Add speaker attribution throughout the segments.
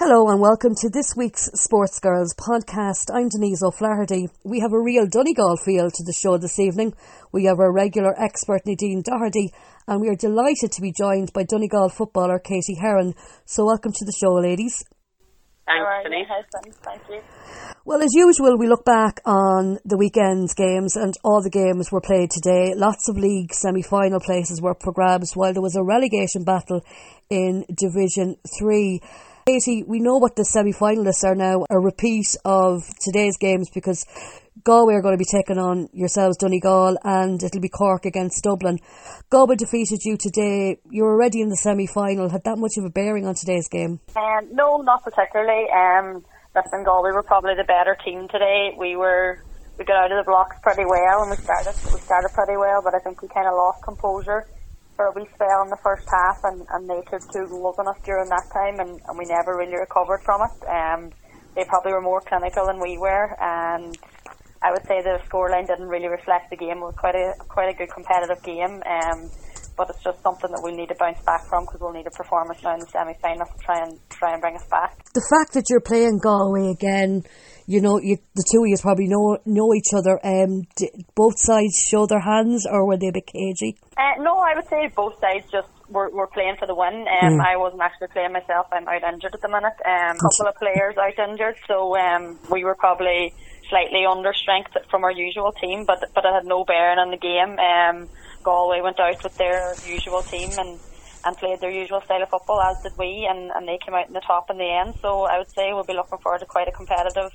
Speaker 1: Hello and welcome to this week's Sports Girls podcast. I'm Denise O'Flaherty. We have a real Donegal feel to the show this evening. We have our regular expert Nadine Doherty and we are delighted to be joined by Donegal footballer Katie Heron. So welcome to the show, ladies.
Speaker 2: Thanks, Denise. Thank you.
Speaker 1: Well, as usual, we look back on the weekend's games and all the games were played today. Lots of league semi-final places were for grabs while there was a relegation battle in Division 3. Katie, we know what the semi-finalists are now, a repeat of today's games because Galway are going to be taking on yourselves, Donegal, and it'll be Cork against Dublin. Galway defeated you today. You were already in the semi-final. Had that much of a bearing on today's game?
Speaker 2: No, not particularly. Listen, Galway were probably the better team today. We got out of the blocks pretty well and we started pretty well, but I think we kind of lost composure for a wee spell in the first half and they took 2 goals on us during that time and we never really recovered from it. They probably were more clinical than we were, and I would say the scoreline didn't really reflect the game. It was quite a good competitive game, but it's just something that we'll need to bounce back from because we'll need a performance now in the semi-final to try and bring us back.
Speaker 1: The fact that you're playing Galway again, you know, the two of you probably know each other. Did both sides show their hands or were they a bit cagey?
Speaker 2: No, I would say both sides just were playing for the win. I wasn't actually playing myself. I'm out injured at the minute. A couple of players out injured, so we were probably slightly under strength from our usual team, but it had no bearing on the game. Galway went out with their usual team and played their usual style of football, as did we, and they came out in the top in the end. So I would say we'll be looking forward to quite a competitive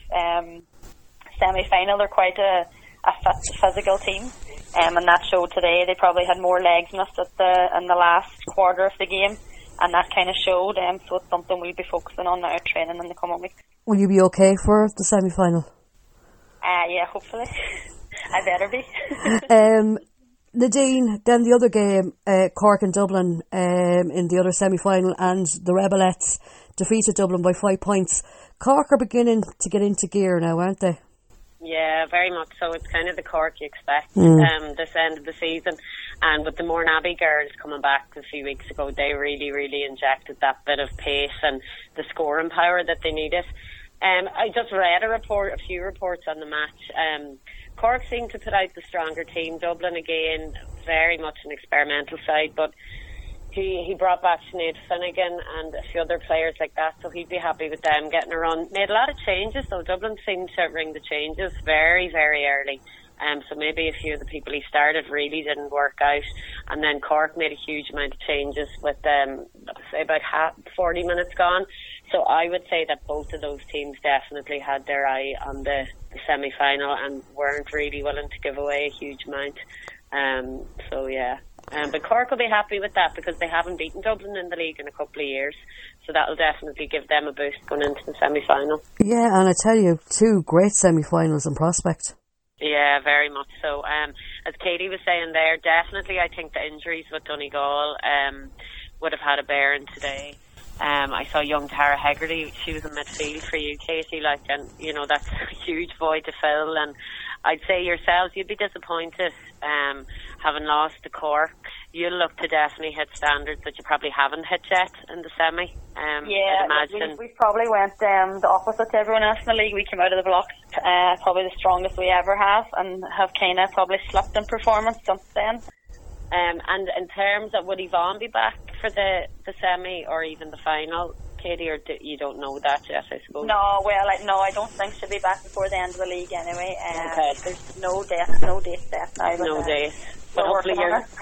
Speaker 2: semi-final. They're quite a fit, physical team, and that showed today. They probably had more legs in us in the last quarter of the game, and that kind of showed. So it's something we'll be focusing on now, training in the coming weeks.
Speaker 1: Will you be okay for the semi-final?
Speaker 2: Yeah, hopefully. I better be.
Speaker 1: Nadine, then the other game, Cork and Dublin in the other semi-final, and the Rebelettes defeated Dublin by 5 points. Cork are beginning to get into gear now, aren't they?
Speaker 3: Yeah, very much so. It's kind of the Cork you expect this end of the season. And with the Mourneabbey girls coming back a few weeks ago, they really, really injected that bit of pace and the scoring power that they needed. I just read a few reports on the match. Cork seemed to put out the stronger team. Dublin, again, very much an experimental side, but he brought back Sinead Finnegan and a few other players like that, so he'd be happy with them getting a run. Made a lot of changes, so Dublin seemed to ring the changes very, very early. So maybe a few of the people he started really didn't work out. And then Cork made a huge amount of changes with say about 40 minutes gone. So I would say that both of those teams definitely had their eye on the semi-final and weren't really willing to give away a huge amount. So yeah. But Cork will be happy with that because they haven't beaten Dublin in the league in a couple of years. So that'll definitely give them a boost going into the semi-final.
Speaker 1: Yeah, and I tell you, 2 great semi-finals in prospect.
Speaker 3: Yeah, very much so. As Katie was saying there, definitely I think the injuries with Donegal would have had a bearing today. I saw young Tara Hegarty, she was in midfield for you, Katie, and you know, that's a huge void to fill, and I'd say yourselves, you'd be disappointed having lost to Cork. You'll look to definitely hit standards that you probably haven't hit yet in the semi.
Speaker 2: Yeah, we probably went the opposite to everyone else in the league. We came out of the blocks probably the strongest we ever have, and have kind of probably slipped in performance since then. And in terms of would Yvonne be back for the semi or even the final, Katie, or you don't know that yet, I suppose? No, I don't think she'll be back before the end of the league anyway.
Speaker 3: Okay.
Speaker 2: There's no date set now.
Speaker 3: No date. But
Speaker 2: hopefully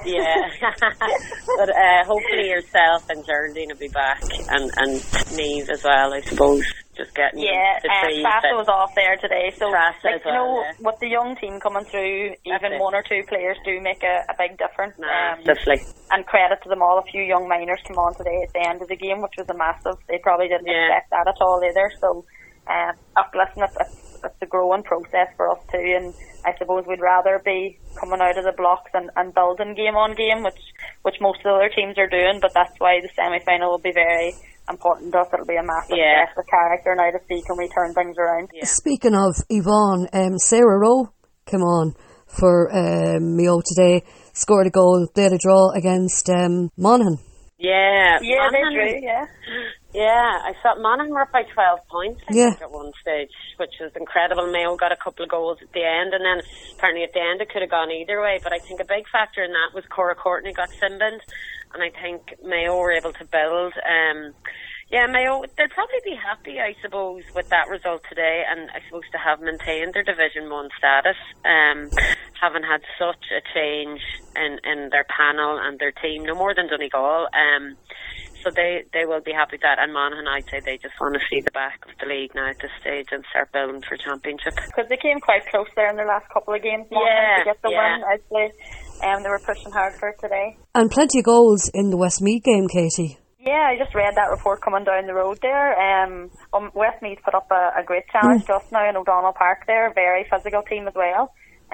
Speaker 3: but hopefully yourself and Geraldine will be back, and Niamh as well, I suppose. Just getting
Speaker 2: Trassa was off there today, so
Speaker 3: with
Speaker 2: the young team coming through, even 1 or 2 players do make a big difference.
Speaker 3: Massively.
Speaker 2: And credit to them all. A few young minors came on today at the end of the game, which was a massive. They probably didn't expect that at all either. So, listen, it's a growing process for us too, and I suppose we'd rather be coming out of the blocks and building game on game, which most of the other teams are doing. But that's why the semi-final will be very important to us. It'll be a massive test of character now to see can we turn things around.
Speaker 1: Yeah. Speaking of Yvonne, Sarah Rowe came on for Mayo today, scored a goal, they had a draw against Monaghan.
Speaker 3: Yeah,
Speaker 2: they drew,
Speaker 3: Yeah, I thought Monaghan were up by 12 points, I think, at one stage, which was incredible. Mayo got a couple of goals at the end, and then apparently at the end it could have gone either way. But I think a big factor in that was Cora Courtney got sin-binned, and I think Mayo were able to build. Mayo, they'll probably be happy, I suppose, with that result today, and I suppose to have maintained their Division 1 status, having had such a change in their panel and their team, no more than Donegal. So they will be happy with that. And Monaghan, I'd say they just want to see the back of the league now at this stage and start building for championship.
Speaker 2: Because they came quite close there in their last couple of games, to get the win, I'd say. They were pushing hard for it today.
Speaker 1: And plenty of goals in the Westmeath game, Katie.
Speaker 2: Yeah, I just read that report coming down the road there. Westmeath put up a great challenge just now in O'Donnell Park there, a very physical team as well.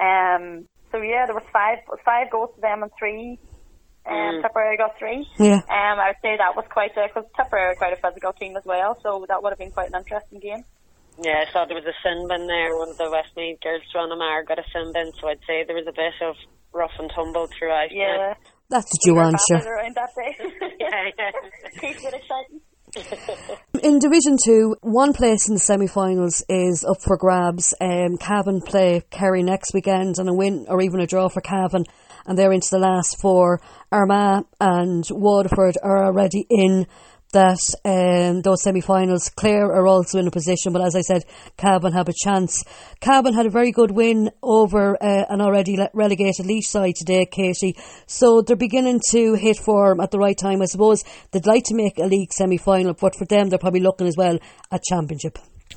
Speaker 2: There was five goals to them and 3. Tipperary got 3.
Speaker 1: Yeah.
Speaker 2: I would say that was because Tipperary are quite a physical team as well, so that would have been quite an interesting game.
Speaker 3: Yeah, I saw there was a sin bin there. One of the Westmeath girls, Joanna Maher, got a sin bin, so I'd say there was a bit of rough and tumble throughout.
Speaker 2: Yeah.
Speaker 1: That's a due answer.
Speaker 2: Around that day.
Speaker 3: Yeah.
Speaker 2: Keeps it exciting.
Speaker 1: In Division 2, one place in the semi-finals is up for grabs. Cavan play Kerry next weekend, and a win or even a draw for Cavan, and they're into the last 4. Armagh and Waterford are already in those semi-finals. Clare are also in a position, but as I said, Cavan have a chance. Cavan had a very good win over an already relegated Laois side today, Katie, so they're beginning to hit form at the right time. I suppose they'd like to make a league semi-final, but for them they're probably looking as well at championship.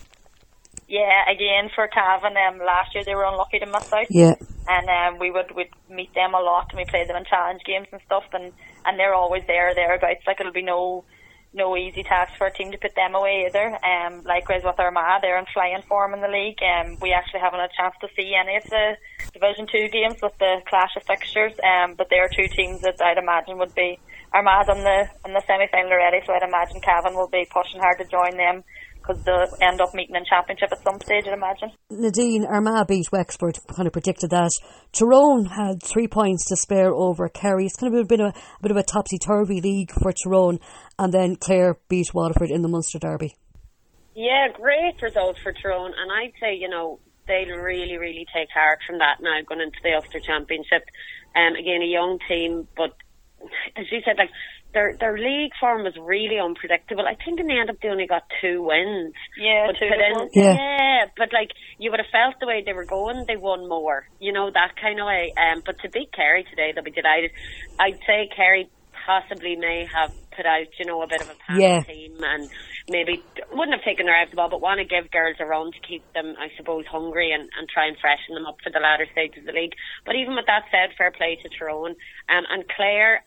Speaker 2: Yeah, again for Cavan, last year they were unlucky to miss out.
Speaker 1: Yeah.
Speaker 2: And we'd meet them a lot, and we played them in challenge games and stuff, and they're always thereabouts. Like, it'll be no easy task for a team to put them away either. Likewise with Armagh, they're in flying form in the league. We actually haven't had a chance to see any of the Division 2 games with the clash of fixtures, but they are 2 teams that I'd imagine would be Armagh's in the semi-final already, so I'd imagine Cavan will be pushing hard to join them, because they'll end up meeting in championship at some stage, I'd imagine.
Speaker 1: Nadine, Armagh beat Wexford, kind of predicted that. Tyrone had 3 points to spare over Kerry. It's kind of been a bit of a topsy-turvy league for Tyrone, and then Clare beat Waterford in the Munster Derby.
Speaker 3: Yeah, great result for Tyrone, and I'd say, they'll really, really take heart from that now going into the Ulster Championship. Again, a young team, but as you said, their league form was really unpredictable. I think in the end they only got 2 wins.
Speaker 2: Yeah,
Speaker 3: but
Speaker 2: 2 wins.
Speaker 3: Yeah, but you would have felt the way they were going, they won more. That kind of way. But to beat Kerry today, they'll be delighted. I'd say Kerry possibly may have put out, a bit of a panic team, and maybe wouldn't have taken their eye off the ball, but want to give girls a run to keep them, I suppose, hungry and try and freshen them up for the latter stage of the league. But even with that said, fair play to Tyrone. And Clare,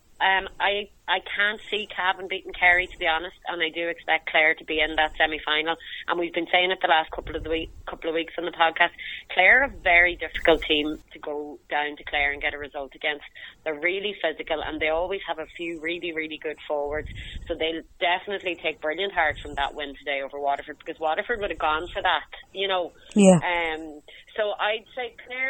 Speaker 3: I can't see Cavan beating Kerry, to be honest, and I do expect Clare to be in that semi-final. And we've been saying it the last couple of weeks on the podcast. Clare are a very difficult team to go down to Clare and get a result against. They're really physical, and they always have a few really, really good forwards. So they'll definitely take brilliant heart from that win today over Waterford, because Waterford would have gone for that,
Speaker 1: Yeah.
Speaker 3: So I'd say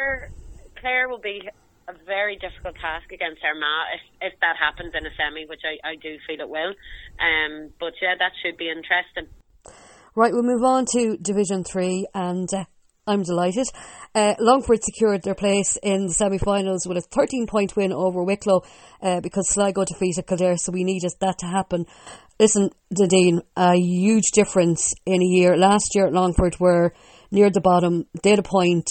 Speaker 3: Clare will be a very difficult task against Armagh if that happens in a semi, which I do feel it will. But yeah, that should be interesting.
Speaker 1: Right, we'll move on to Division 3, and I'm delighted. Longford secured their place in the semi-finals with a 13-point win over Wicklow because Sligo defeated Kildare, so we needed that to happen. Listen, Nadine, a huge difference in a year. Last year, Longford were near the bottom. They had a point.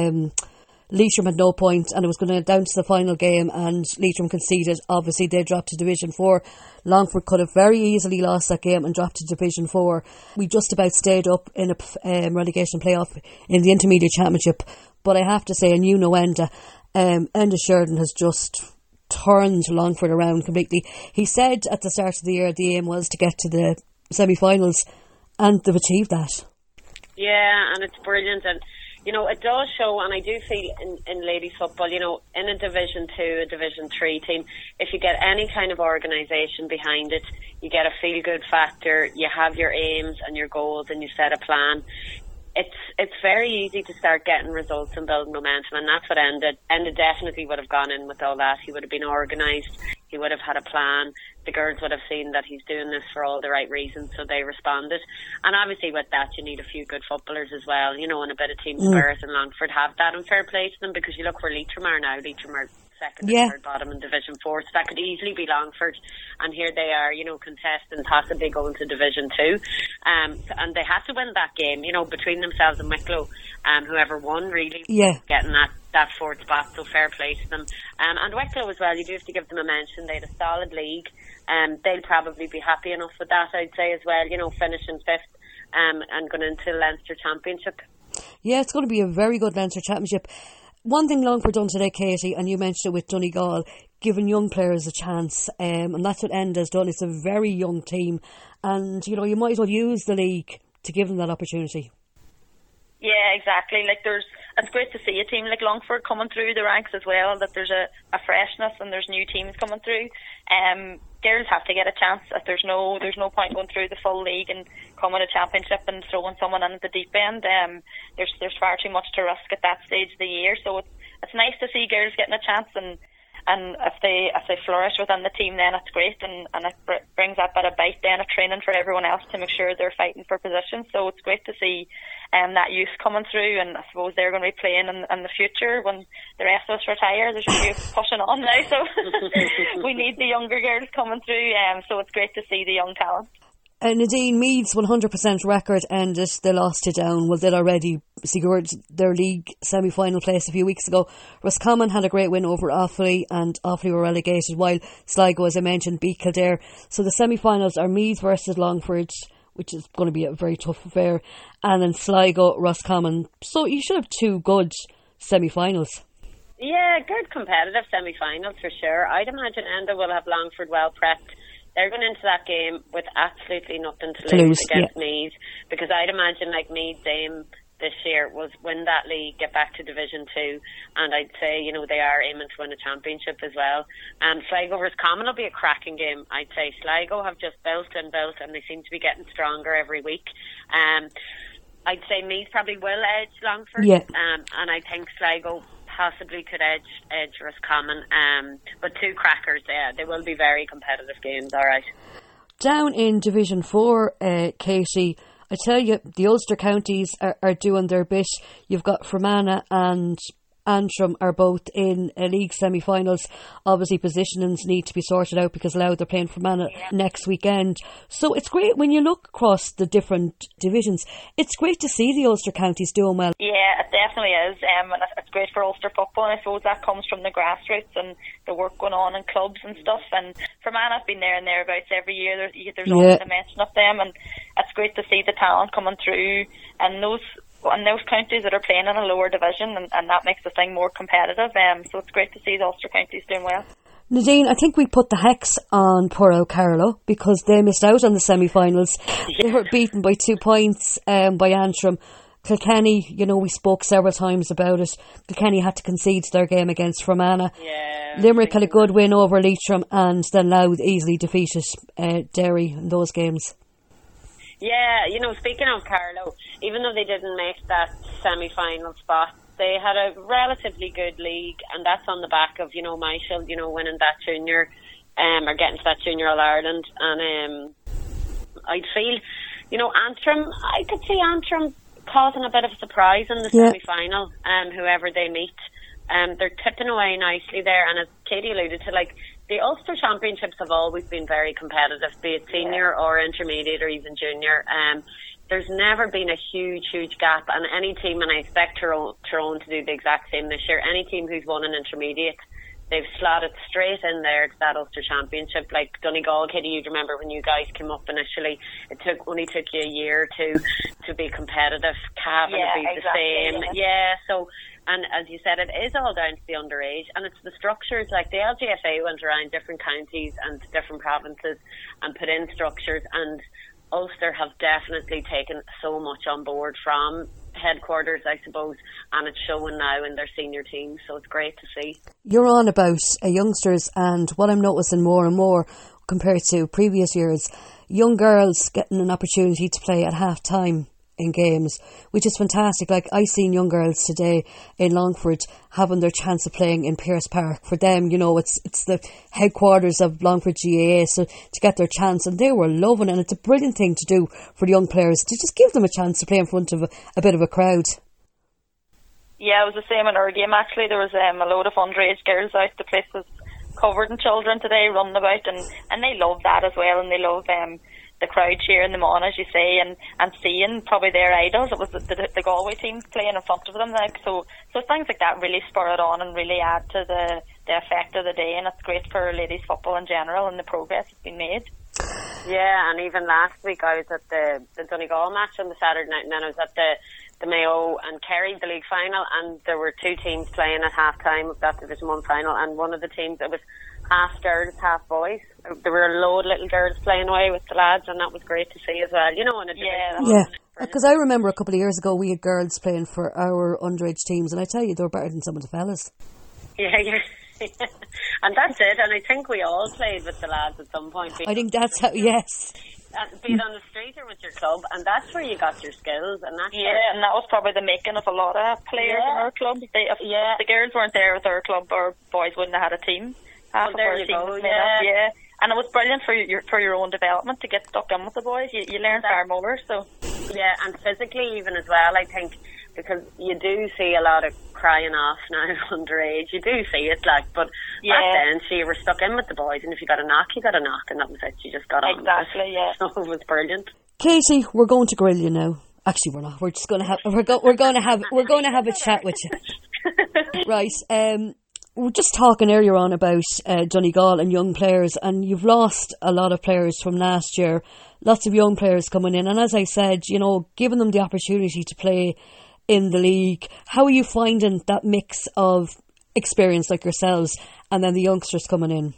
Speaker 1: Leitrim had no point, and it was going down to the final game, and Leitrim conceded. Obviously, they dropped to Division 4. Longford could have very easily lost that game and dropped to Division 4. We just about stayed up in a relegation playoff in the Intermediate Championship, but I have to say, and Enda Sheridan has just turned Longford around completely. He said at the start of the year the aim was to get to the semi-finals, and they've achieved that.
Speaker 3: Yeah, and it's brilliant, and it does show, and I do feel in ladies football, in a Division 2, a Division 3 team, if you get any kind of organisation behind it, you get a feel-good factor, you have your aims and your goals, and you set a plan. It's very easy to start getting results and building momentum, and that's what Enda definitely would have gone in with all that. He would have been organised. He would have had a plan. The girls would have seen that he's doing this for all the right reasons, so they responded. And obviously with that, you need a few good footballers as well, you know, and a bit of team spirit, and Longford have that, and fair play to them, because you look where Leitrim are now. Leitrim are second and third bottom in Division 4, so that could easily be Longford, and here they are, you know, contesting possibly going to Division 2, and they had to win that game, you know, between themselves and Wicklow, whoever won really getting that fourth spot, so fair play to them. And Wicklow as well, you do have to give them a mention. They had a solid league, they'll probably be happy enough with that, I'd say, as well, you know, finishing fifth and going into the Leinster Championship.
Speaker 1: Yeah, it's going to be a very good Leinster Championship. One thing Longford done today, Katie, and you mentioned it with Donegal, giving young players a chance, and that's what Enda's done. It's a very young team, and you know, you might as well use the league to give them that opportunity.
Speaker 2: Yeah, exactly. Like, it's great to see a team like Longford coming through the ranks as well, that there's a freshness and there's new teams coming through. Girls have to get a chance. There's no point going through the full league and coming to championship and throwing someone in at the deep end. There's far too much to risk at that stage of the year, so it's nice to see girls getting a chance, and if they flourish within the team, then it's great, and it brings that bit of bite then of training for everyone else to make sure they're fighting for position. So it's great to see that youth coming through, and I suppose they're going to be playing in the future when the rest of us retire. There's a youth pushing on now, so we need the younger girls coming through, so it's great to see the young talent.
Speaker 1: Nadine, Meath's 100% record ended. They lost to Down. Well, they'd already secured their league semi-final place a few weeks ago. Roscommon had a great win over Offaly, and Offaly were relegated, while Sligo, as I mentioned, beat Kildare. So the semi-finals are Meath versus Longford, which is going to be a very tough affair, and then Sligo, Roscommon. So you should have two good semi-finals.
Speaker 3: Yeah, good competitive semi-finals for sure. I'd imagine Enda will have Longford well prepped. They're going into that game with absolutely nothing to lose against Meath, because I'd imagine like Meath's aim this year was win that league, get back to Division 2, and I'd say, you know, they are aiming to win a championship as well. And Sligo vs Common will be a cracking game. I'd say Sligo have just built, and they seem to be getting stronger every week. I'd say Meath probably will edge Longford, and I think Sligo possibly could edge Roscommon, but two crackers there. They will be very competitive games, alright.
Speaker 1: Down in Division 4, Katie, I tell you, the Ulster counties are doing their bit. You've got Fermanagh and Antrim are both in league semi-finals. Obviously positionings need to be sorted out, because Louth are playing Fermanagh next weekend. So it's great when you look across the different divisions. It's great to see the Ulster counties doing well.
Speaker 2: Yeah, it definitely is. And it's great for Ulster football, and I suppose that comes from the grassroots and the work going on in clubs and stuff. And Fermanagh have been there and thereabouts every year. There's always a mention of them, and it's great to see the talent coming through, and those counties that are playing in a lower division, and that makes the thing more competitive. So it's great to see the Ulster counties doing well.
Speaker 1: Nadine, I think we put the hex on Puro Carlow, because they missed out on the semi-finals. They were beaten by 2 points by Antrim. Kilkenny, you know, we spoke several times about it. Kilkenny had to concede their game against Fermanagh. Limerick had a good win over Leitrim, and then Louth easily defeated Derry in those games.
Speaker 3: Yeah, you know, speaking of Carlow, even though they didn't make that semi-final spot, they had a relatively good league, and that's on the back of, you know, Michael, you know, winning that junior, or getting to that Junior All-Ireland. And I'd feel, you know, Antrim, I could see Antrim causing a bit of a surprise in the semi-final, whoever they meet. They're tipping away nicely there, and as Katie alluded to, like, the Ulster Championships have always been very competitive, be it senior or intermediate or even junior. There's never been a huge gap, and any team, and I expect Tyrone to do the exact same this year, any team who's won an intermediate, they've slotted straight in there to that Ulster Championship. Like Donegal, Katie, you'd remember when you guys came up initially, it only took you a year to be competitive. Cavan would be the same. Yeah, so... And as you said, it is all down to the underage, and it's the structures. Like the LGFA went around different counties and different provinces and put in structures, and Ulster have definitely taken so much on board from headquarters, I suppose, and it's showing now in their senior teams, so it's great to see.
Speaker 1: You're on about youngsters, and what I'm noticing more and more compared to previous years, young girls getting an opportunity to play at half time in games, which is fantastic. Like, I seen young girls today in Longford having their chance of playing in Pearse Park. For them, it's the headquarters of Longford GAA, so to get their chance, and they were loving it. And it's a brilliant thing to do for the young players, to just give them a chance to play in front of a bit of a crowd.
Speaker 2: Yeah, it was the same in our game actually. There was a load of underage girls out. The place was covered in children today running about, and they love that as well, and they love the crowd cheering them on, as you say, and seeing probably their idols. It was the Galway team playing in front of them, like, so things like that really spur it on and really add to the effect of the day, and it's great for ladies football in general and the progress that's been made.
Speaker 3: Yeah, and even last week I was at the Donegal match on the Saturday night, and then I was at the Mayo and Kerry, the league final, and there were two teams playing at half time of that Division 1 final, and one of the teams, it was half girls, half boys. There were a load of little girls playing away with the lads, and that was great to see as well, in a Division 1.
Speaker 1: Yeah, because I remember a couple of years ago we had girls playing for our underage teams, and I tell you, they were better than some of the fellas.
Speaker 3: Yeah. And that's it, and I think we all played with the lads at some point.
Speaker 1: I think that's how, yes.
Speaker 3: Be it on the street or with your club, and that's where you got your skills. And that's
Speaker 2: and that was probably the making of a lot of players in our club. If the girls weren't there with our club, our boys wouldn't have had a team.
Speaker 3: Half there you go.
Speaker 2: And it was brilliant for your own development to get stuck in with the boys. You learn far more. So
Speaker 3: and physically even as well, I think, because you do see a lot of crying off now underage. You do see it, but back then, you were stuck in with the boys, and if you got a knock, and that was it. You just got on.
Speaker 2: Exactly, yeah.
Speaker 3: So it was brilliant.
Speaker 1: Katie, we're going to grill you now. Actually, we're not. We're just going to have we're going to have a chat with you. Right. We were just talking earlier on about Donegal and young players, and you've lost a lot of players from last year. Lots of young players coming in, and as I said, giving them the opportunity to play in the league. How are you finding that mix of experience like yourselves and then the youngsters coming in?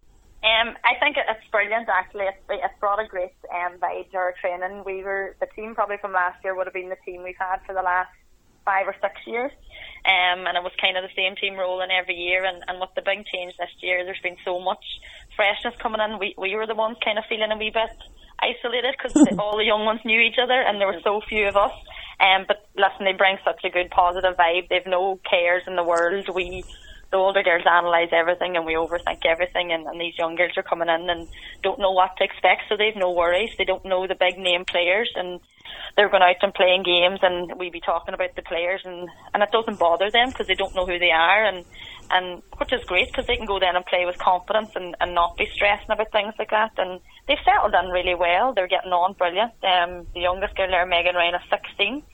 Speaker 2: I think it's brilliant actually. It's brought a great vibe to our training. The team probably from last year would have been the team we've had for the last 5 or 6 years, and it was kind of the same team rolling every year, and with the big change this year, there's been so much freshness coming in. We were the ones kind of feeling a wee bit isolated because all the young ones knew each other and there were so few of us, but listen, they bring such a good positive vibe. They've no cares in the world. The older girls analyse everything and we overthink everything, and these young girls are coming in and don't know what to expect, so they've no worries. They don't know the big name players, and they're going out and playing games, and we be talking about the players, and it doesn't bother them because they don't know who they are, and which is great because they can go then and play with confidence and not be stressing about things like that. And they've settled in really well. They're getting on brilliant. The youngest girl there, Megan Ryan, is 16,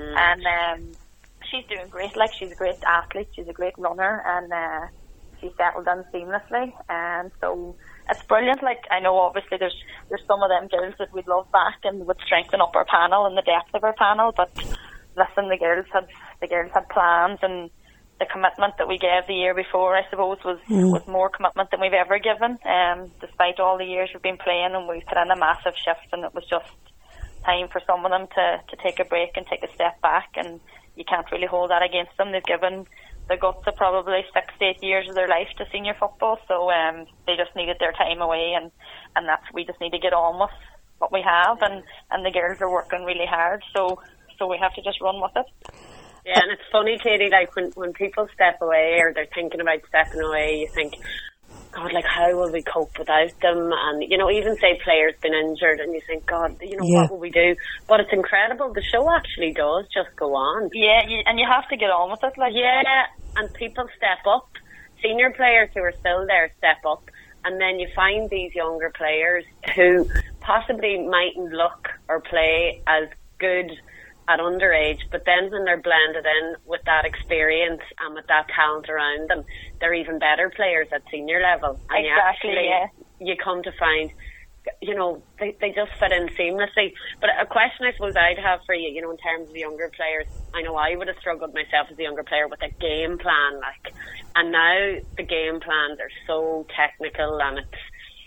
Speaker 2: and she's doing great. Like, she's a great athlete, she's a great runner, and she's settled in seamlessly, and so it's brilliant. Like, I know obviously there's some of them girls that we'd love back and would strengthen up our panel and the depth of our panel, but listen, the girls had plans, and the commitment that we gave the year before, I suppose, was more commitment than we've ever given, despite all the years we've been playing, and we've put in a massive shift, and it was just time for some of them to take a break and take a step back, and you can't really hold that against them. They've given the guts of probably 6 to 8 years of their life to senior football, so they just needed their time away, and we just need to get on with what we have, and the girls are working really hard, so we have to just run with it.
Speaker 3: Yeah, and it's funny, Katie, like when people step away or they're thinking about stepping away, you think, God, like, how will we cope without them? And, even say players been injured, and you think, God, what will we do? But it's incredible. The show actually does just go on.
Speaker 2: Yeah, and you have to get on with it.
Speaker 3: And people step up. Senior players who are still there step up. And then you find these younger players who possibly mightn't look or play as good at underage, but then when they're blended in with that experience and with that talent around them, they're even better players at senior level. And
Speaker 2: exactly,
Speaker 3: you come to find, they just fit in seamlessly. But a question I suppose I'd have for you, in terms of younger players, I know I would have struggled myself as a younger player with a game plan, and now the game plans are so technical, and it's,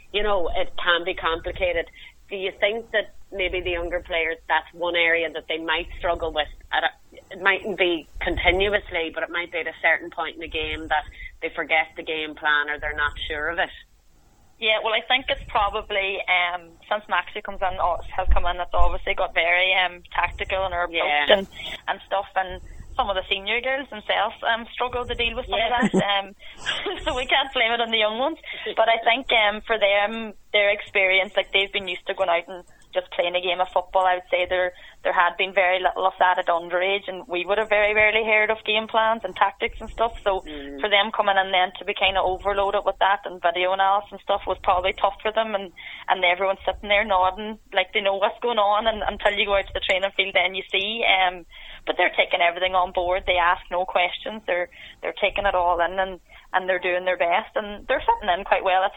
Speaker 3: it can be complicated. Do you think that maybe the younger players, that's one area that they might struggle with? It mightn't be continuously, but it might be at a certain point in the game that they forget the game plan or they're not sure of it.
Speaker 2: Yeah, well, I think it's probably since Maxie has come in, it's obviously got very tactical in her approach and stuff, and some of the senior girls themselves struggle to deal with some of that. So we can't blame it on the young ones. But I think for them, their experience, like they've been used to going out and just playing a game of football. I would say there had been very little of that at underage, and we would have very rarely heard of game plans and tactics and stuff. So for them coming in then to be kind of overloaded with that and video analysis and stuff was probably tough for them, and everyone's sitting there nodding like they know what's going on, and until you go out to the training field then you see. But they're taking everything on board. They ask no questions. They're taking it all in, and they're doing their best, and they're sitting in quite well.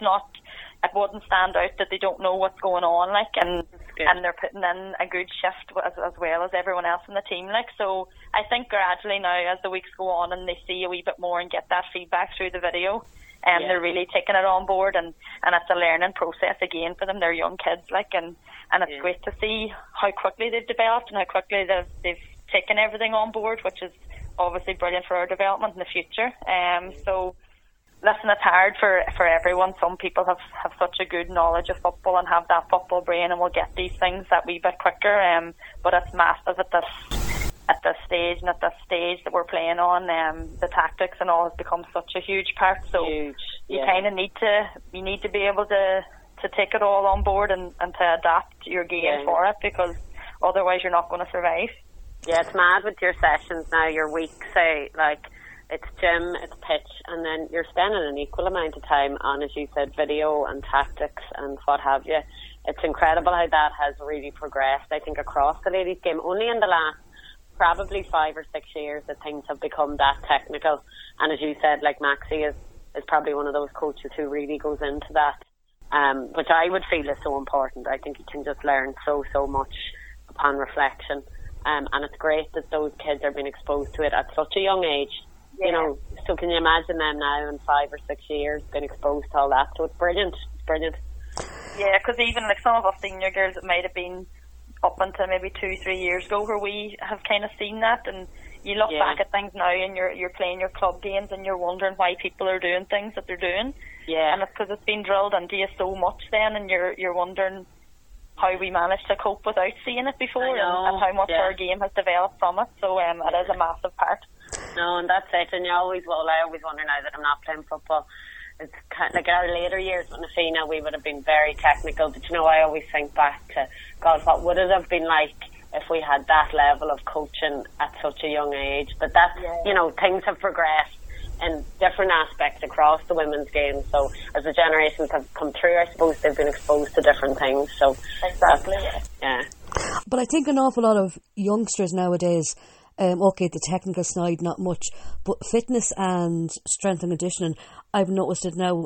Speaker 2: It wouldn't stand out that they don't know what's going on, like, and they're putting in a good shift as well as everyone else in the team, like. So I think gradually now, as the weeks go on and they see a wee bit more and get that feedback through the video, they're really taking it on board, and it's a learning process again for them. They're young kids, like, and it's great to see how quickly they've developed and how quickly they've taken everything on board, which is obviously brilliant for our development in the future. So listen, it's hard for everyone. Some people have such a good knowledge of football and have that football brain and will get these things that wee bit quicker. But it's massive at this stage that we're playing on. The tactics and all has become such a huge part. So you kind of need to be able to take it all on board and to adapt your game for it, because otherwise you're not going to survive.
Speaker 3: Yeah, it's mad with your sessions now. Your weeks, say, like, it's gym, it's pitch, and then you're spending an equal amount of time on, as you said, video and tactics and what have you. It's incredible how that has really progressed, I think, across the ladies' game. Only in the last probably 5 or 6 years that things have become that technical. And as you said, like, Maxie is probably one of those coaches who really goes into that, which I would feel is so important. I think you can just learn so much upon reflection. And it's great that those kids are being exposed to it at such a young age. Yeah. You know, so can you imagine them now in 5 or 6 years being exposed to all that? So it's brilliant. It's brilliant.
Speaker 2: Yeah, because even like some of us senior girls, it might have been up until maybe 2-3 years ago where we have kind of seen that, and you look back at things now and you're playing your club games and you're wondering why people are doing things that they're doing. Yeah. And it's because it's been drilled into you so much then, and you're wondering how we managed to cope without seeing it before, and how much our game has developed from it. So it is a massive part.
Speaker 3: No, and that's it. And I always wonder now that I'm not playing football. It's kind of like our later years with Nafina, we would have been very technical. But you know, I always think back to, God, what would it have been like if we had that level of coaching at such a young age? But that's, you know, things have progressed in different aspects across the women's game. So as the generations have come through, I suppose they've been exposed to different things. So
Speaker 2: exactly,
Speaker 3: yeah.
Speaker 1: But I think an awful lot of youngsters nowadays, okay, the technical side not much, but fitness and strength and conditioning, I've noticed it now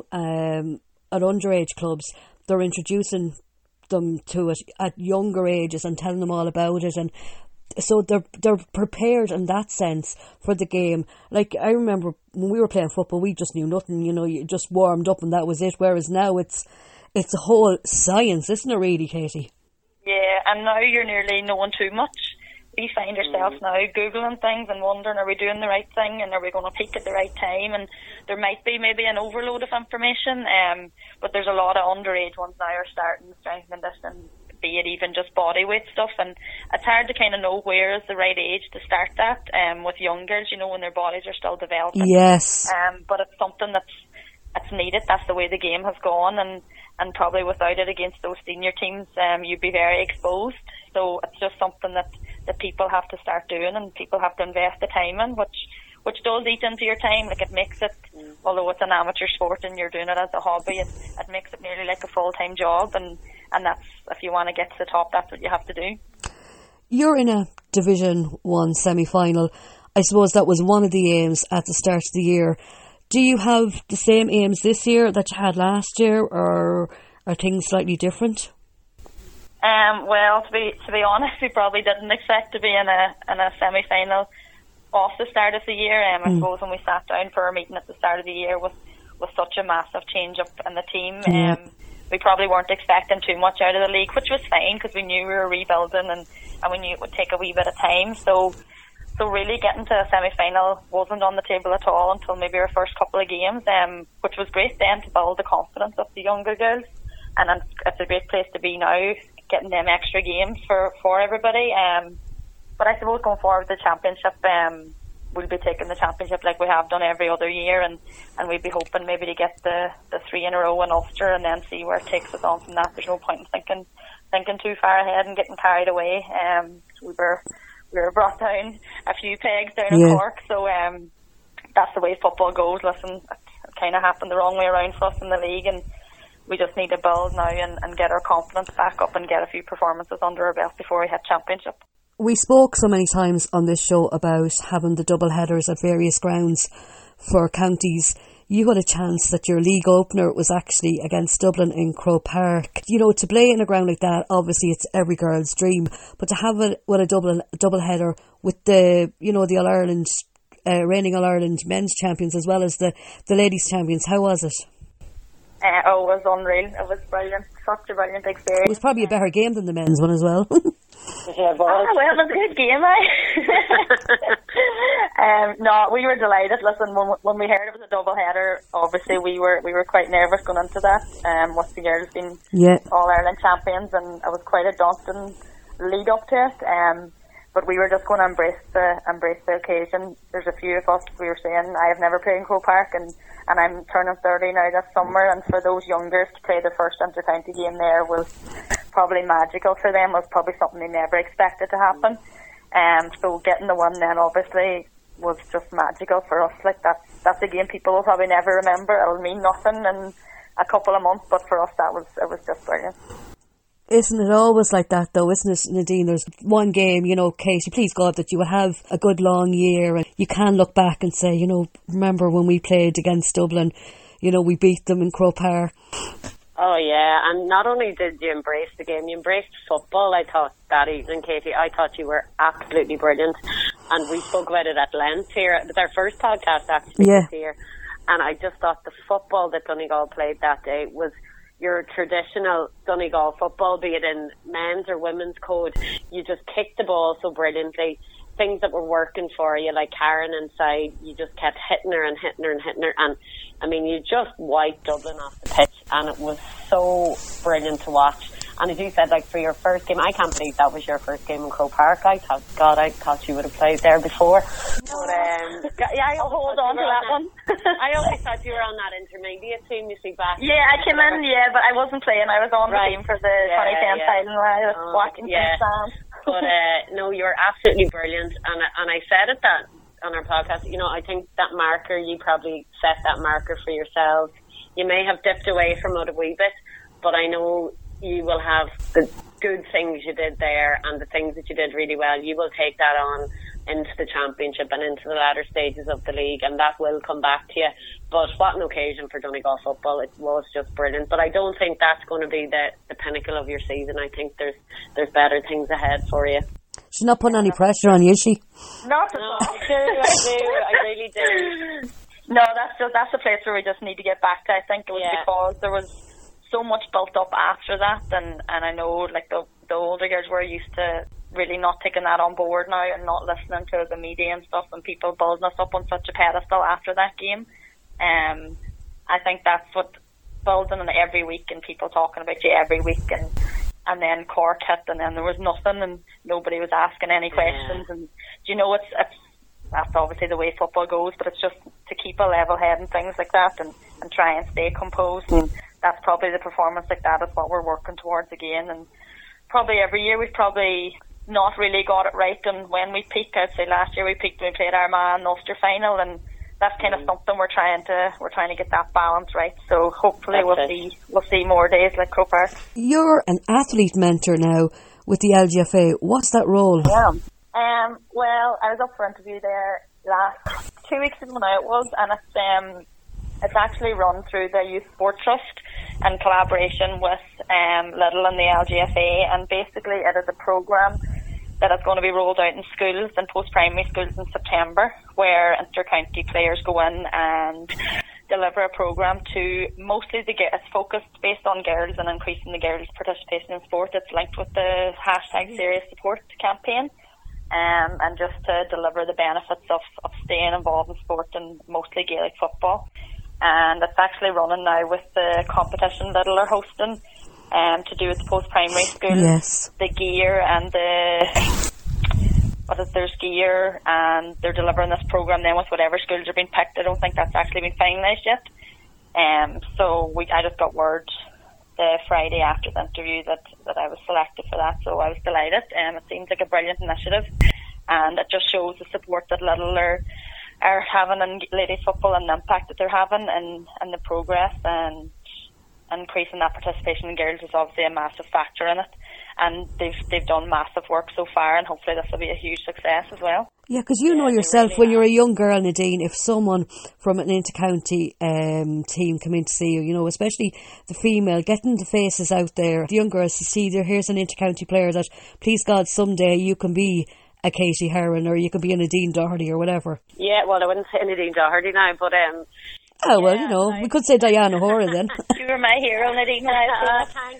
Speaker 1: at underage clubs. They're introducing them to it at younger ages and telling them all about it, and so they're prepared in that sense for the game. Like, I remember when we were playing football, we just knew nothing, you know, you just warmed up and that was it, whereas now it's a whole science, isn't it really, Katie?
Speaker 2: Yeah, and now you're nearly knowing too much. You find yourself now Googling things and wondering, are we doing the right thing, and are we going to peak at the right time? And there might be maybe an overload of information, but there's a lot of underage ones now are starting strength and conditioning, be it even just body weight stuff, and it's hard to kind of know where is the right age to start that with young girls, you know, when their bodies are still developing.
Speaker 1: Yes.
Speaker 2: But it's something that's needed. That's the way the game has gone, and probably without it against those senior teams, you'd be very exposed. So it's just something that people have to start doing, and people have to invest the time in, which does eat into your time. Like, it makes it, although it's an amateur sport and you're doing it as a hobby, it makes it nearly like a full-time job, and that's, if you want to get to the top, that's what you have to do.
Speaker 1: You're in a Division 1 semi-final. I suppose that was one of the aims at the start of the year. Do you have the same aims this year that you had last year, or are things slightly different?
Speaker 2: Well, to be honest, we probably didn't expect to be in a semi-final off the start of the year. I suppose when we sat down for our meeting at the start of the year with such a massive change up in the team, we probably weren't expecting too much out of the league, which was fine because we knew we were rebuilding and we knew it would take a wee bit of time. So So really getting to a semi-final wasn't on the table at all until maybe our first couple of games, which was great then to build the confidence of the younger girls. And it's a great place to be now, getting them extra games for everybody. But I suppose going forward with the championship, we'll be taking the championship like we have done every other year, and we'd be hoping maybe to get the 3 in a row in Ulster and then see where it takes us on from that. There's no point in thinking too far ahead and getting carried away. We were brought down a few pegs down in Cork, so that's the way football goes. Listen, it kind of happened the wrong way around for us in the league, and we just need to build now and get our confidence back up and get a few performances under our belt before we hit championship.
Speaker 1: We spoke so many times on this show about having the double headers at various grounds for counties. You had a chance that your league opener was actually against Dublin in Croke Park. You know, to play in a ground like that, obviously it's every girl's dream, but to have it with a double header with the All-Ireland, reigning All-Ireland men's champions as well as the ladies champions, how was it?
Speaker 2: It was unreal. It was brilliant. Such a brilliant experience.
Speaker 1: It was probably a better game than the men's one as well.
Speaker 2: Yeah, well, it was a good game, no, we were delighted. Listen, when we heard it was a double header, obviously we were quite nervous going into that. With the girls being All Ireland champions, and it was quite a daunting lead up to it. But we were just going to embrace the occasion. There's a few of us, we were saying, I have never played in Croke Park, and I'm turning 30 now this summer, and for those youngers to play their first inter-county game there was probably magical for them, was probably something they never expected to happen. So getting the one then obviously was just magical for us. Like that's a game people will probably never remember. It'll mean nothing in a couple of months, but for us it was just brilliant.
Speaker 1: Isn't it always like that though, isn't it, Nadine? There's one game, Katie, please God, that you will have a good long year and you can look back and say, remember when we played against Dublin, we beat them in Croke Park.
Speaker 3: Oh yeah, and not only did you embrace the game, you embraced football. I thought that evening, Katie, I thought you were absolutely brilliant, and we spoke about it at length here. It was our first podcast actually this year, and I just thought the football that Donegal played that day was your traditional Donegal football, be it in men's or women's code. You just kicked the ball so brilliantly. Things that were working for you, like Karen inside, you just kept hitting her, and I mean, you just wiped Dublin off the pitch, and it was so brilliant to watch. And as you said, like, for your first game, I can't believe that was your first game in Croke Park. I thought you would have played there before. But,
Speaker 2: I'll hold on to that one.
Speaker 3: I always thought you were on that intermediate team, you see, back.
Speaker 2: Yeah, I came in, but I wasn't playing. I was on the team for the 2010 final where I was watching from the stand.
Speaker 3: But no, you're absolutely brilliant, and I said it that on our podcast. I think that marker, you probably set that marker for yourselves. You may have dipped away from it a wee bit, but I know you will have the good things you did there and the things that you did really well. You will take that on into the championship and into the latter stages of the league, and that will come back to you. But what an occasion for Donegal football. It was just brilliant. But I don't think that's going to be the pinnacle of your season. I think there's better things ahead for you.
Speaker 1: She's not putting any pressure on you, is she?
Speaker 2: Not at all.
Speaker 3: I do. I really do.
Speaker 2: No, that's a place where we just need to get back to. I think it was because there was so much built up after that, and I know like the older girls were used to really not taking that on board now and not listening to the media and stuff, and people building us up on such a pedestal after that game. I think that's what building on every week and people talking about you every week, and then Cork hit, and then there was nothing and nobody was asking any questions, and it's that's obviously the way football goes, but it's just to keep a level head and things like that, and try and stay composed, and that's probably the performance like that is what we're working towards again. And probably every year we've probably not really got it right, and when we peak, I'd say last year we peaked when we played Armagh in the Ulster final, and that's kind of something we're trying to get that balance right. So hopefully we'll see more days like Croke Park.
Speaker 1: You're an athlete mentor now with the LGFA. What's that role?
Speaker 2: Yeah. Well, I was up for interview there last 2 weeks ago now it was, and it's actually run through the Youth Sport Trust in collaboration with Lidl and the LGFA, and basically it is a programme that is going to be rolled out in schools and post-primary schools in September, where inter-county players go in and deliver a programme to mostly it's focused based on girls and increasing the girls' participation in sport. It's linked with the #SeriouSupport campaign. and just to deliver the benefits of staying involved in sport and mostly Gaelic football. And it's actually running now with the competition that they're hosting to do with the post-primary school.
Speaker 1: Yes.
Speaker 2: The gear and there's gear, and they're delivering this programme then with whatever schools are being picked. I don't think that's actually been finalised yet. So I just got word the Friday after the interview that I was selected for that, so I was delighted. It seems like a brilliant initiative, and it just shows the support that Little are having in ladies football and the impact that they're having and the progress, and increasing that participation in girls is obviously a massive factor in it. And they've done massive work so far, and hopefully this will be a huge success as well.
Speaker 1: Yeah, because you know yourself, really when you're a young girl, Nadine, if someone from an inter-county team come in to see you, you know, especially the female, getting the faces out there, the young girls to see here's an inter-county player that, please God, someday you can be a Katie Heron or you can be a Nadine Doherty or whatever.
Speaker 3: Yeah, well, I wouldn't say Nadine Doherty now, but
Speaker 1: oh, well, you know, we could say Diana Hora then.
Speaker 2: You were my hero, Nadine.
Speaker 3: Thanks.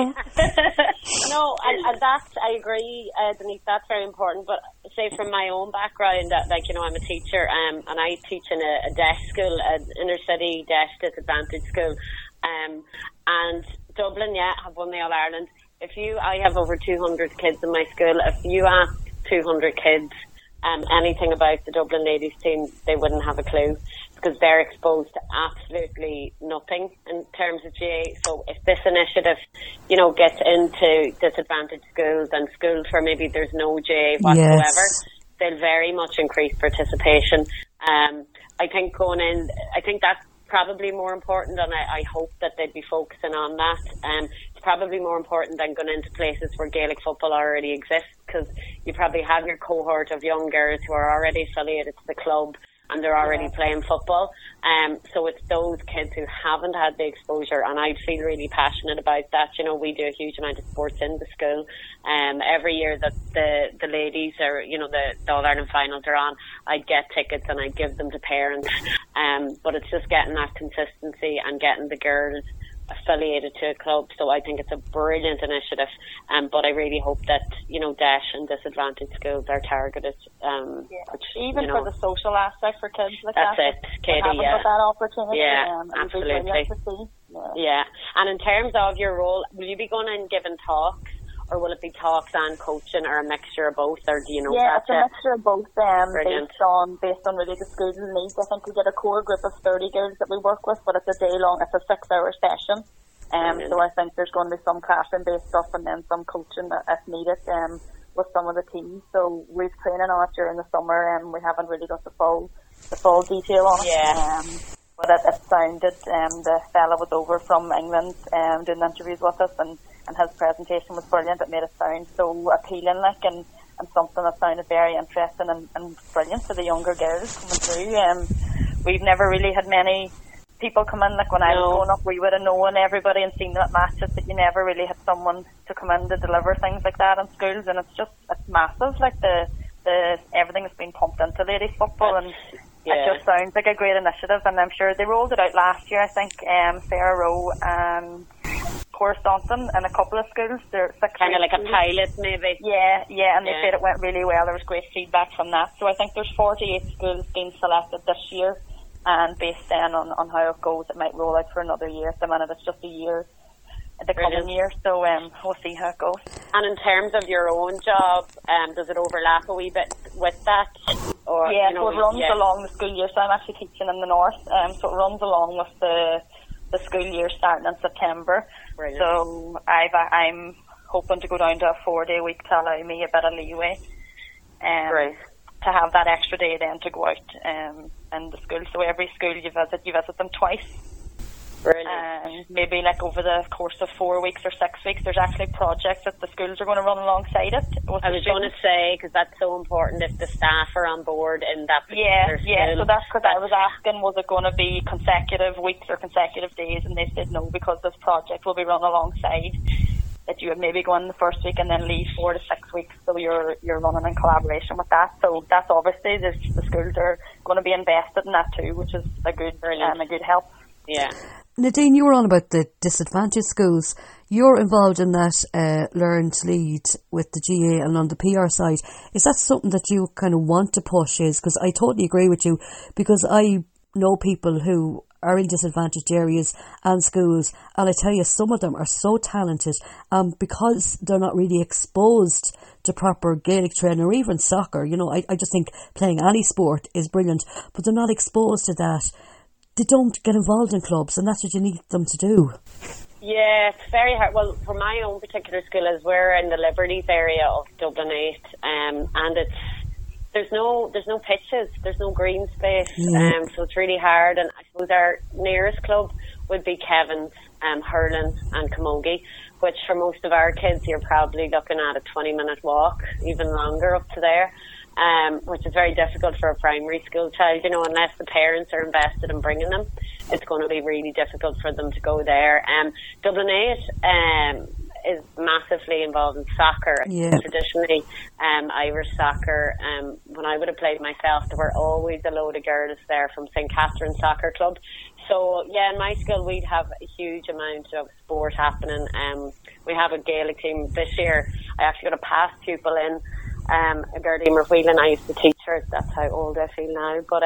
Speaker 3: No, and that, I agree, Denise, that's very important. But say from my own background, like, you know, I'm a teacher, and I teach in a deaf school, an inner city deaf disadvantaged school. And Dublin, have won the All-Ireland. I have over 200 kids in my school. If you ask 200 kids anything about the Dublin ladies team, they wouldn't have a clue, because they're exposed to absolutely nothing in terms of GAA. So if this initiative, you know, gets into disadvantaged schools and schools where maybe there's no GAA whatsoever, they'll very much increase participation. I think that's probably more important, and I hope that they'd be focusing on that. It's probably more important than going into places where Gaelic football already exists, because you probably have your cohort of young girls who are already affiliated to the club and they're already playing football. So it's those kids who haven't had the exposure, and I feel really passionate about that. You know, we do a huge amount of sports in the school. Every year that the ladies are, you know, the All-Ireland finals are on, I get tickets and I give them to parents. But it's just getting that consistency and getting the girls affiliated to a club. So I think it's a brilliant initiative, but I really hope that, you know, DASH and disadvantaged schools are targeted.
Speaker 2: Even for the social aspect for kids like
Speaker 3: that's
Speaker 2: that.
Speaker 3: That's it, Katie,
Speaker 2: got that opportunity.
Speaker 3: Absolutely. And in terms of your role, will you be going and giving talks, or will it be talks and coaching, or a mixture of both, or do you know?
Speaker 2: It's a mixture of both, based on really the schools' needs. I think we get a core group of 30 girls that we work with, but it's a 6-hour session. So I think there's going to be some classroom-based stuff and then some coaching if needed with some of the teams. So we've training on it during the summer, and we haven't really got the full detail on it. But it sounded, the fella was over from England doing interviews with us, and his presentation was brilliant. It made it sound so appealing, and something that sounded very interesting and brilliant for the younger girls coming through. We've never really had many people come in. Like when I was growing up, we would have known everybody and seen them at matches, but you never really had someone to come in to deliver things like that in schools, and it's massive. Like the everything that's been pumped into ladies football, and it just sounds like a great initiative. And I'm sure they rolled it out last year, I think, Sarah Rowe and Cora Staunton in a couple of schools. They're
Speaker 3: kind of like a pilot, maybe.
Speaker 2: And they said it went really well. There was great feedback from that. So I think there's 48 schools being selected this year, and based then on how it goes, it might roll out for another year. At the minute, it's just a year, the coming year. So we'll see how it goes.
Speaker 3: And in terms of your own job, does it overlap a wee bit with that? Or,
Speaker 2: so it runs along the school year. So I'm actually teaching in the north, so it runs along with the school year starting in September. Brilliant. So I'm hoping to go down to a 4-day week to allow me a bit of leeway, to have that extra day then to go out in the school. So every school you visit them twice.
Speaker 3: Brilliant.
Speaker 2: Maybe like over the course of 4 weeks or 6 weeks, there's actually projects that the schools are going to run alongside it.
Speaker 3: I was going to say, because that's so important if the staff are on board in that particular school.
Speaker 2: So that's because I was asking, was it going to be consecutive weeks or consecutive days, and they said no, because this project will be run alongside. That you would maybe go in the first week and then leave 4 to 6 weeks, so you're running in collaboration with that. So that's obviously the schools are going to be invested in that too, which is a good help.
Speaker 3: Yeah.
Speaker 1: Nadine, you were on about the disadvantaged schools. You're involved in that Learn to Lead with the GA and on the PR side. Is that something that you kind of want to push? Because I totally agree with you, because I know people who are in disadvantaged areas and schools, and I tell you, some of them are so talented, because they're not really exposed to proper Gaelic training or even soccer. You know, I just think playing any sport is brilliant, but they're not exposed to that. They don't get involved in clubs, and that's what you need them to do.
Speaker 3: Yeah, it's very hard. Well, for my own particular school, as we're in the Liberties area of Dublin 8, and there's no pitches, there's no green space, so it's really hard. And I suppose our nearest club would be Kevin's, Hurling and Camogie, which for most of our kids, you're probably looking at a 20-minute walk, even longer up to there. Which is very difficult for a primary school child, you know, unless the parents are invested in bringing them. It's going to be really difficult for them to go there. Dublin 8 is massively involved in soccer. Traditionally, Irish soccer. When I would have played myself, there were always a load of girls there from St. Catherine's Soccer Club. So, yeah, in my school, we'd have a huge amount of sport happening. We have a Gaelic team this year. I actually got a past pupil in. A girl, Emer Whelan, I used to teach her. That's how old I feel now. But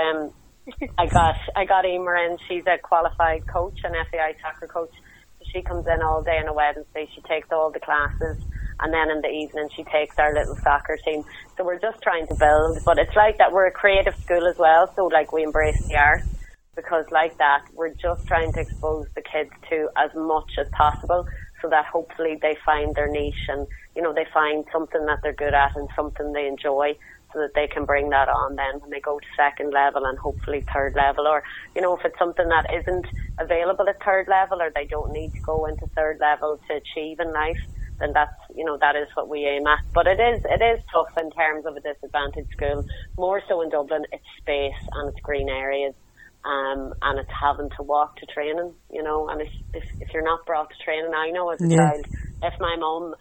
Speaker 3: I got Emer in. She's a qualified coach, an FAI soccer coach. So she comes in all day on a Wednesday. She takes all the classes, and then in the evening she takes our little soccer team. So we're just trying to build. But it's like that. We're a creative school as well. So like we embrace the arts, because like that, we're just trying to expose the kids to as much as possible, so that hopefully they find their niche and, you know, they find something that they're good at and something they enjoy, so that they can bring that on then when they go to second level and hopefully third level. Or, you know, if it's something that isn't available at third level, or they don't need to go into third level to achieve in life, then that's, you know, that is what we aim at. But it is tough in terms of a disadvantaged school. More so in Dublin, it's space and it's green areas. And it's having to walk to training, you know, and if you're not brought to training, I know as a child, if my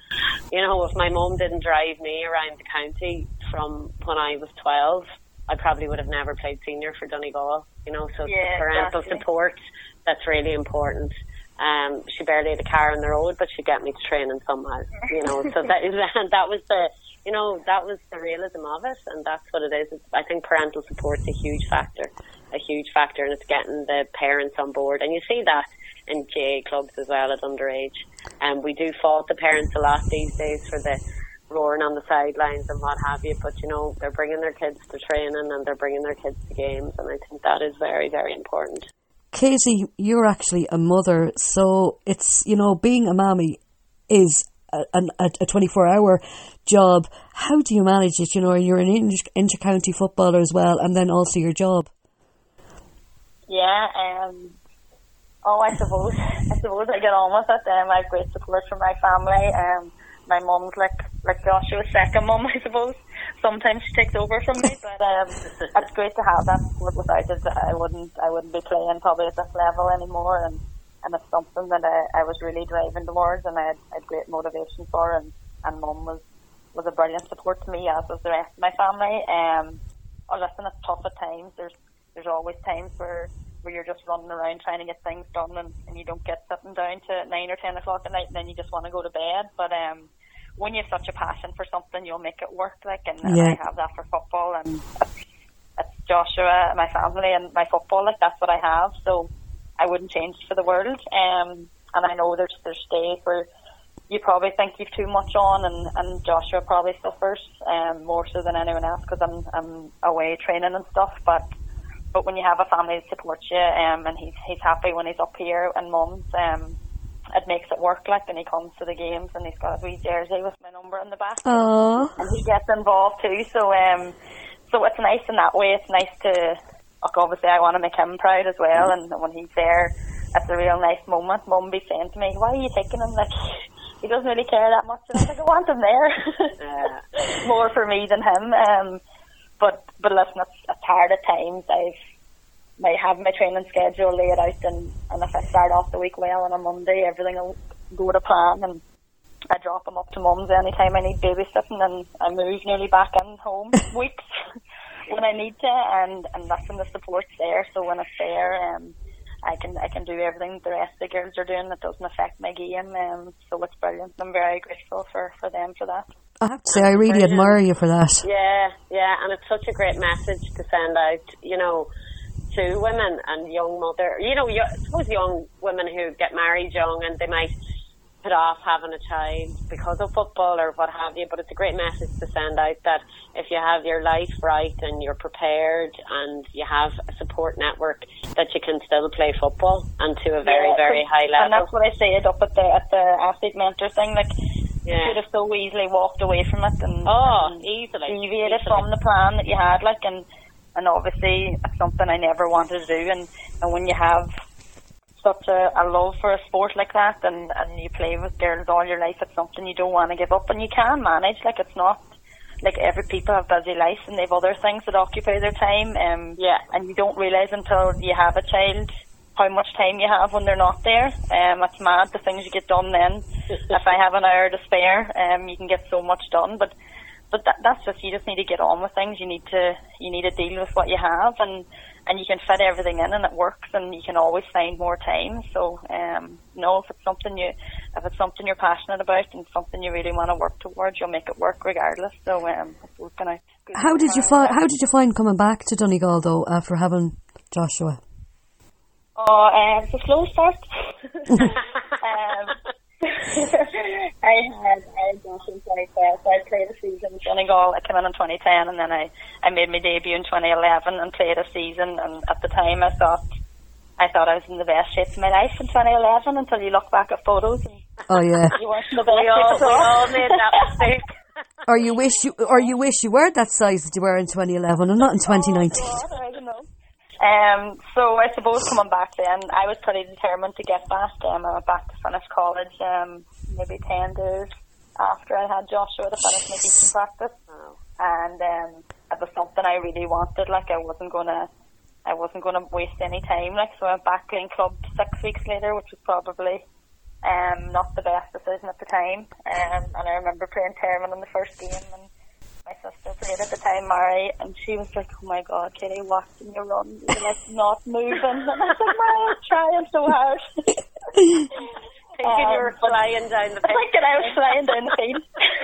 Speaker 3: mum didn't drive me around the county from when I was 12, I probably would have never played senior for Donegal, you know, so it's the parental support that's really important. She barely had a car on the road, but she'd get me to training somehow, you know, so that was the realism of it, and that's what it is. I think parental support's a huge factor, and it's getting the parents on board. And you see that in GA clubs as well at underage. And we do fault the parents a lot these days for the roaring on the sidelines and what have you, but you know, they're bringing their kids to training and they're bringing their kids to games, and I think that is very, very important.
Speaker 1: Katie, you're actually a mother, so it's, you know, being a mammy is a 24-hour job. How do you manage it? You know, you're an inter-county footballer as well, and then also your job.
Speaker 2: Yeah, I suppose I get on with it. I have great support from my family. My mum's like Joshua's second mum, I suppose. Sometimes she takes over from me, but it's great to have that support. Without it, I wouldn't be playing probably at this level anymore. And it's something that I was really driving towards, and I had great motivation for. And mum was a brilliant support to me, as was the rest of my family. Listen, it's tough at times. There's always times where you're just running around trying to get things done, and you don't get sitting down to 9 or 10 o'clock at night, and then you just want to go to bed. But when you have such a passion for something, you'll make it work. And I have that for football, and it's Joshua, my family, and my football. That's what I have. So I wouldn't change it for the world. And I know there's days where you probably think you've too much on, and Joshua probably suffers more so than anyone else, because I'm away training and stuff. But when you have a family that supports you, and he's happy when he's up here, and mum's, it makes it work. And he comes to the games, and he's got his wee jersey with my number in the back.
Speaker 1: Aww.
Speaker 2: And he gets involved too. So it's nice in that way. It's nice to, obviously I want to make him proud as well, and when he's there, it's a real nice moment. Mum be saying to me, "Why are you taking him? He doesn't really care that much." And I'm I want him there. More for me than him. But listen, it's hard at times. I have my training schedule laid out, and if I start off the week well on a Monday, everything will go to plan, and I drop him up to mum's anytime I need babysitting, and I move nearly back in home weeks when I need to, and listen, the support's there. So when it's there, I can do everything the rest of the girls are doing. It doesn't affect my game, so it's brilliant. I'm very grateful for them for that.
Speaker 1: I have to say, I really admire you for that.
Speaker 3: Yeah, and it's such a great message to send out, to women and young mother. I suppose young women who get married young and they might put off having a child because of football or what have you, but it's a great message to send out that if you have your life right and you're prepared and you have a support network, that you can still play football and to a very, very high level.
Speaker 2: And that's what I said up at the athlete mentor thing, like, you could have so easily walked away from it and
Speaker 3: easily
Speaker 2: deviated from the plan that you had, like, and obviously it's something I never wanted to do, and when you have such a love for a sport like that and you play with girls all your life, it's something you don't want to give up, and you can manage. Like, it's not like every people have busy lives and they have other things that occupy their time, and you don't realise until you have a child how much time you have when they're not there. It's mad the things you get done then. If I have an hour to spare, you can get so much done, but that's just, you just need to get on with things. You need to deal with what you have, and you can fit everything in and it works, and you can always find more time. So if it's something you're passionate about and something you really want to work towards, you'll make it work regardless. So
Speaker 1: how did you find coming back to Donegal though after having Joshua?
Speaker 2: It's a slow start. I had Joshua in 2012, so I played a season in Donegal. I came in 2010, and then I made my debut in 2011 and played a season. And at the time, I thought I was in the best shape of my life in 2011 until you look back at photos. And you weren't in the best shape.
Speaker 3: We all made that mistake.
Speaker 1: Or you wish you were that size that you were in 2011 and not in 2019.
Speaker 2: I don't know. So I suppose coming back then, I was pretty determined to get back. I went back to finish college maybe 10 days after I had Joshua to finish my teaching practice. And it was something I really wanted. Like, I wasn't gonna waste any time. Like, so I went back playing club 6 weeks later, which was probably not the best decision at the time. And I remember playing Termon in the first game, and my sister played at the time, Mary, and she was like, "Oh my God, Katie, watching you run, you're like not moving." And I was like, "Mary, I'm trying so hard."
Speaker 3: Thinking you were flying down the field.
Speaker 2: Thinking I was flying down the field.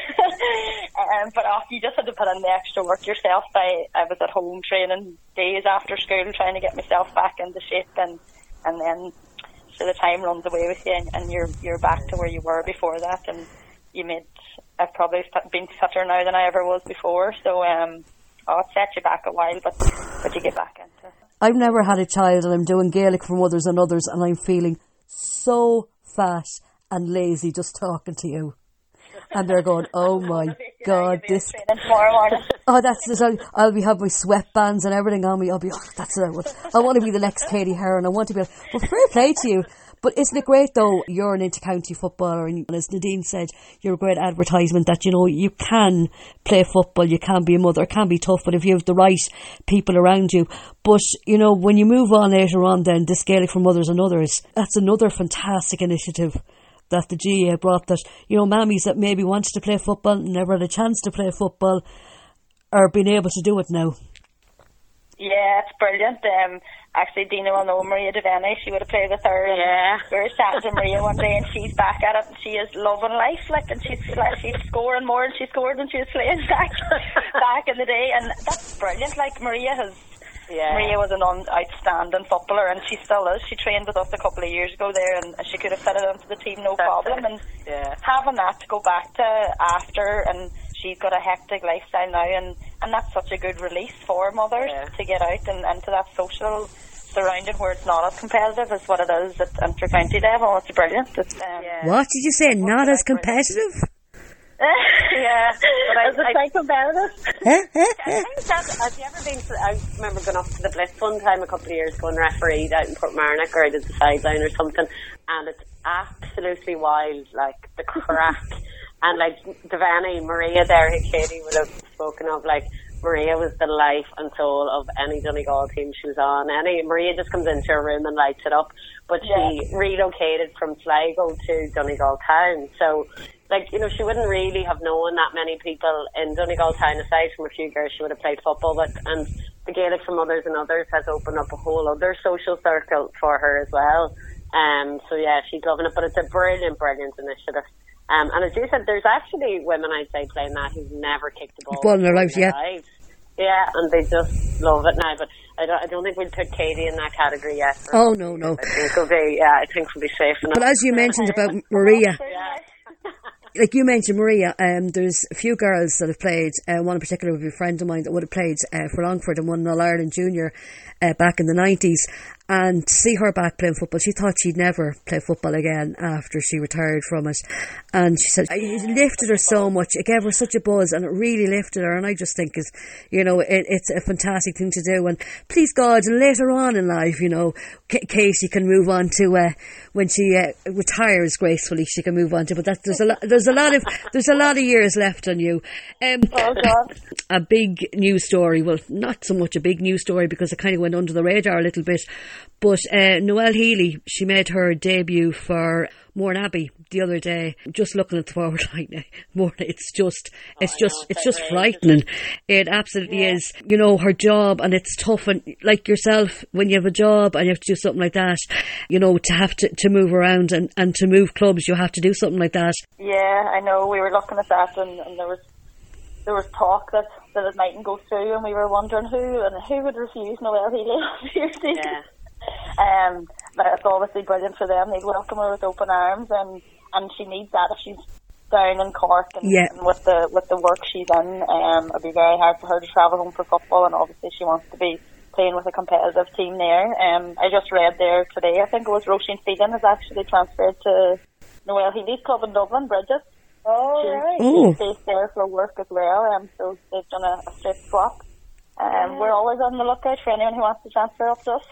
Speaker 2: But you just had to put in the extra work yourself. I was at home training days after school, trying to get myself back into shape, and then so the time runs away with you, and you're back to where you were before that, and I've probably been fitter now than I ever was before, so it sets you back a while, but you get back into it.
Speaker 1: I've never had a child, and I'm doing Gaelic for mothers and others, and I'm feeling so fat and lazy just talking to you. And they're going, "Oh my God, this." Oh, that's it. I'll be having my sweatbands and everything on me. I'll be, that's it. I want to be the next Katie Heron. I want to be. Well, fair play to you. But isn't it great though? You're an inter-county footballer, and as Nadine said, you're a great advertisement that you can play football, you can be a mother, it can be tough, but if you have the right people around you. But when you move on later on, then this Gaelic for Mothers and Others, that's another fantastic initiative that the GAA brought, that mammies that maybe wanted to play football and never had a chance to play football are being able to do it now.
Speaker 2: Yeah, it's brilliant. Actually, Dina will know Maria Devaney. She would have played with her.
Speaker 3: Yeah.
Speaker 2: We were chatting to Maria one day, and she's back at it, and she is loving life. And she's scoring more than she scored when she was playing back in the day, and that's brilliant. Maria was an outstanding footballer, and she still is. She trained with us a couple of years ago there, and she could have fitted into the team no problem. And having that to go back to after, and she's got a hectic lifestyle now, and that's such a good release for mothers to get out and into that social surrounding where it's not as competitive as what it is at inter-county level. It's brilliant.
Speaker 1: What did you say? Not as competitive?
Speaker 2: But is it quite competitive?
Speaker 3: Have you ever been I remember going up to the Blitz one time a couple of years ago and refereed out in Portmarnock, or I did the sideline or something, and it's absolutely wild, like the crack. And Devaney, Maria there, who Katie would have spoken of, Maria was the life and soul of any Donegal team she was on. Maria just comes into her room and lights it up. But she relocated from Sligo to Donegal town. So, she wouldn't really have known that many people in Donegal town, aside from a few girls she would have played football with. And the Gaelic for Mothers and Others has opened up a whole other social circle for her as well. So yeah, she's loving it, but it's a brilliant initiative. And as you said, there's actually women outside playing that who've never kicked a ball
Speaker 1: in their lives.
Speaker 3: Yeah, and they just love it now. But I don't think we'll put Katie in that category yet.
Speaker 1: Oh no.
Speaker 3: I think we'll be safe enough.
Speaker 1: But as you mentioned about Maria. Like you mentioned, Maria, there's a few girls that have played. One in particular would be a friend of mine that would have played for Longford and won an All-Ireland Junior back in the 90s. And to see her back playing football, she thought she'd never play football again after she retired from it. And she said it lifted her so much. It gave her such a buzz, and it really lifted her. And I just think it's a fantastic thing to do. And please God, later on in life, Katie can move on to when she retires gracefully. She can move on to. But there's a lot of years left on you.
Speaker 2: Oh God.
Speaker 1: A big news story. Well, not so much a big news story because it kind of went under the radar a little bit. But Noelle Healy, she made her debut for Mourneabbey the other day. Just looking at the forward line now, it's just frightening. It absolutely is. Her job, and it's tough. And like yourself, when you have a job and you have to do something like that, to have to move around and to move clubs, you have to do something like that.
Speaker 2: Yeah, I know. We were looking at that, and there was talk that it mightn't go through, and we were wondering who would refuse Noelle Healy.
Speaker 3: Yeah.
Speaker 2: But it's obviously brilliant for them. They'd welcome her with open arms, and she needs that if she's down in Cork and with the work she's in. It'd be very hard for her to travel home for football, and obviously she wants to be playing with a competitive team there. I just read there today, I think it was Roisin Phelan has actually transferred to Noelle Healy's club in Dublin, Bridget.
Speaker 3: Oh, right.
Speaker 2: She's based there for work as well, so they've done a straight swap. We're always on the lookout for anyone who wants to transfer up to us.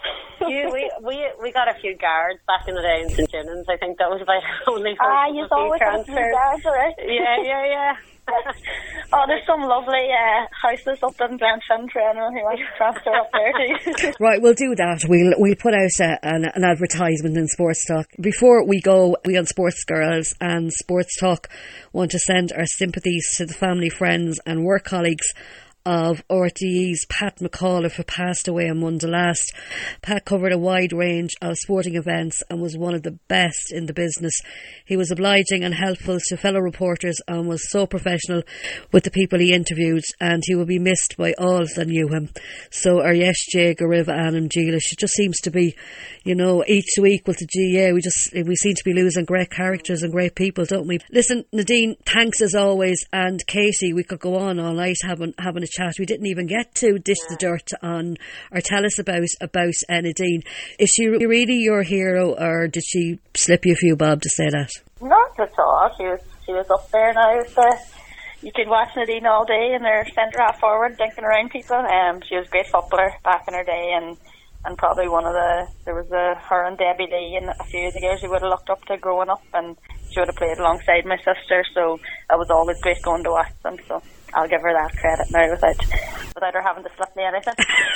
Speaker 3: we got a few guards back in the day in St. Ginnans. I think that was about only for
Speaker 2: you always have few guards, right?
Speaker 3: Yeah.
Speaker 2: Oh, there's some lovely houses up in Glenfin for anyone who wants to transfer up there too.
Speaker 1: Right, we'll do that. We'll put out an advertisement in Sports Talk. Before we go, we on Sports Girls and Sports Talk want to send our sympathies to the family, friends and work colleagues of RTE's Pat McAuliffe, who passed away on Monday last. Pat covered a wide range of sporting events and was one of the best in the business. He was obliging and helpful to fellow reporters and was so professional with the people he interviewed, and he will be missed by all that knew him. So our yes Jay, Gariva, Anam, Geelish, it just seems to be, each week with the GA, we seem to be losing great characters and great people, don't we? Listen, Nadine, thanks as always, and Katie, we could go on all night having a chat. We didn't even get to dish the dirt on or tell us about Nadine. Is she really your hero, or did she slip you a few bob to say that?
Speaker 2: Not at all. She was up there now. You could watch Nadine all day in her centre half forward, dinking around people. She was a great footballer back in her day, and probably there was her and Debbie Lee and a few of the girls who would have looked up to growing up, and she would have played alongside my sister, so it was always great going to watch them. So I'll give her that credit now without her having to slip me anything.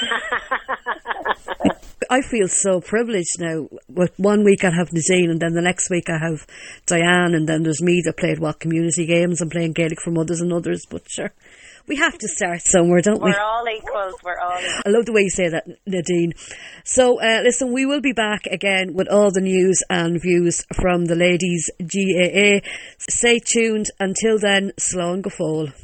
Speaker 1: I feel so privileged now. With 1 week I have Nadine, and then the next week I have Diane, and then there's me that played community games and playing Gaelic for Mothers and Others. But sure, we have to start somewhere, don't we?
Speaker 3: We're all equals.
Speaker 1: I love the way you say that, Nadine. So listen, we will be back again with all the news and views from the ladies GAA. Stay tuned. Until then, slán go fóill.